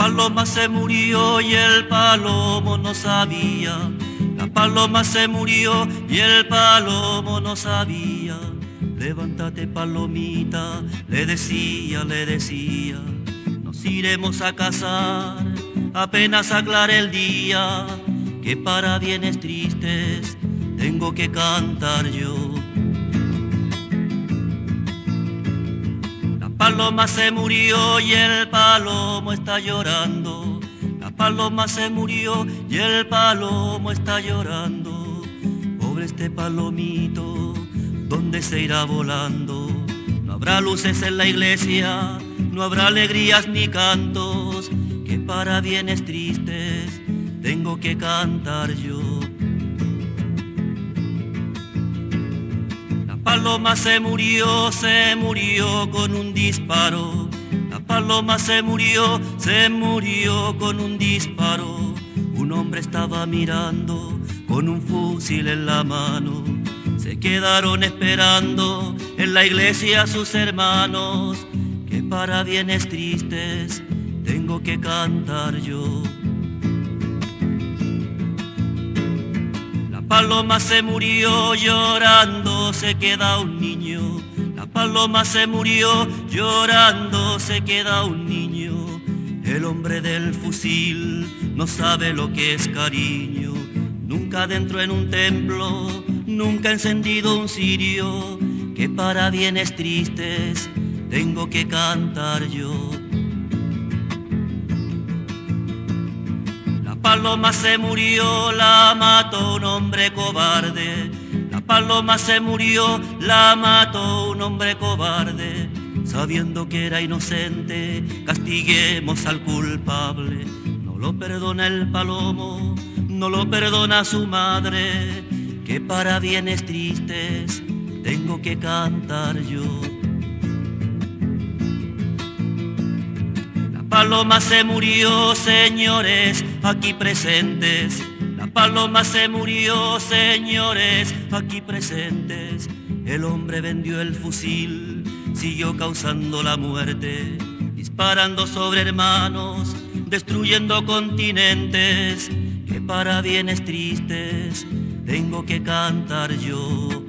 paloma se murió y el palomo no sabía. La paloma se murió y el palomo no sabía. Levántate, palomita, le decía, nos iremos a casar apenas aclare el día, que para bienes tristes tengo que cantar yo. La paloma se murió y el palomo está llorando. La paloma se murió y el palomo está llorando. Pobre este palomito, ¿dónde se irá volando? No habrá luces en la iglesia, no habrá alegrías ni cantos, que para bienes tristes tengo que cantar yo. La paloma se murió con un disparo. La paloma se murió con un disparo. Un hombre estaba mirando con un fusil en la mano. Se quedaron esperando en la iglesia sus hermanos, que para bienes tristes tengo que cantar yo. La paloma se murió llorando, se queda un niño. La paloma se murió llorando, se queda un niño. El hombre del fusil no sabe lo que es cariño. Nunca dentro en un templo, nunca encendido un cirio, que para bienes tristes tengo que cantar yo. La paloma se murió, la mató un hombre cobarde. La paloma se murió, la mató un hombre cobarde. Sabiendo que era inocente, castiguemos al culpable. No lo perdona el palomo, no lo perdona su madre, que para bienes tristes tengo que cantar yo. La paloma se murió, señores, aquí presentes. La paloma se murió, señores, aquí presentes. El hombre vendió el fusil, siguió causando la muerte, disparando sobre hermanos, destruyendo continentes, que para bienes tristes tengo que cantar yo.